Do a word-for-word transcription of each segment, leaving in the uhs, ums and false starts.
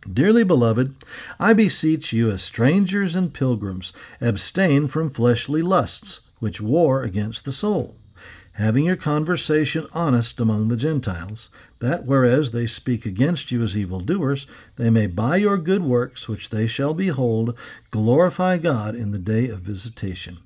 Dearly beloved, I beseech you, as strangers and pilgrims, abstain from fleshly lusts, which war against the soul, having your conversation honest among the Gentiles, that whereas they speak against you as evildoers, they may by your good works, which they shall behold, glorify God in the day of visitation.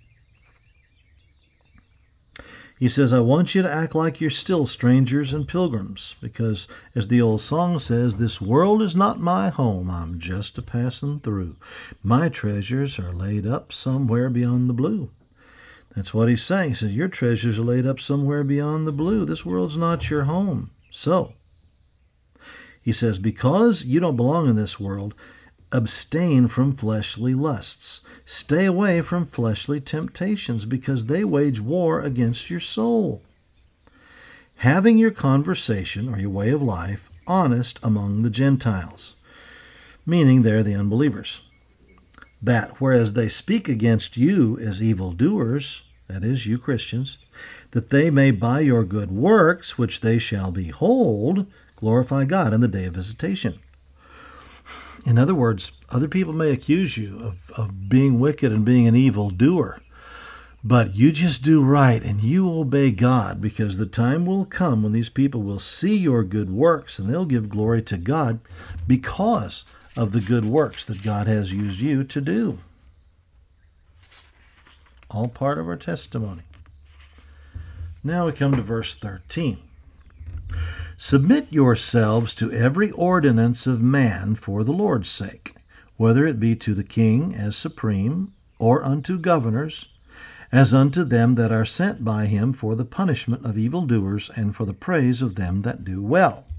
He says, I want you to act like you're still strangers and pilgrims, because, as the old song says, this world is not my home, I'm just a-passing through. My treasures are laid up somewhere beyond the blue. That's what he's saying. He says, your treasures are laid up somewhere beyond the blue. This world's not your home. So, he says, because you don't belong in this world, abstain from fleshly lusts. Stay away from fleshly temptations, because they wage war against your soul. Having your conversation, or your way of life, honest among the Gentiles, meaning they're the unbelievers. That whereas they speak against you as evildoers, that is, you Christians, that they may by your good works, which they shall behold, glorify God in the day of visitation. In other words, other people may accuse you of, of being wicked and being an evildoer, but you just do right and you obey God, because the time will come when these people will see your good works and they'll give glory to God because of the good works that God has used you to do. All part of our testimony. Now we come to verse thirteen. Submit yourselves to every ordinance of man for the Lord's sake, whether it be to the king as supreme, or unto governors, as unto them that are sent by him for the punishment of evildoers and for the praise of them that do well.